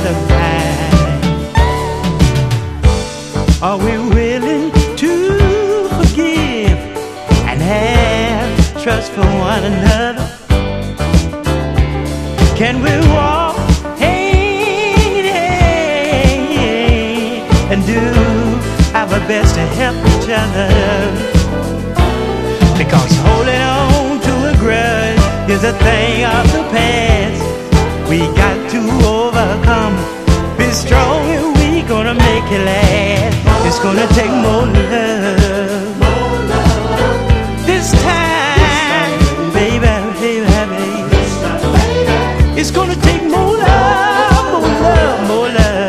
the mind. Are we willing to forgive and have trust for one another? Can we walk hand in hand and do our best to help each other? Because holding on to a grudge is a thing of the past. We got to overcome. Be strong and we gonna make it last. It's gonna take more love. This time, baby, baby, baby. It's gonna take more love, more love, more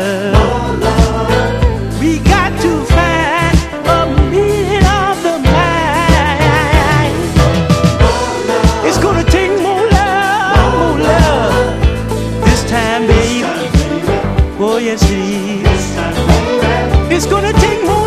love. We got to find a meaning of the mind. It's gonna take more love this time, baby. Oh yes, it is. It's gonna take more.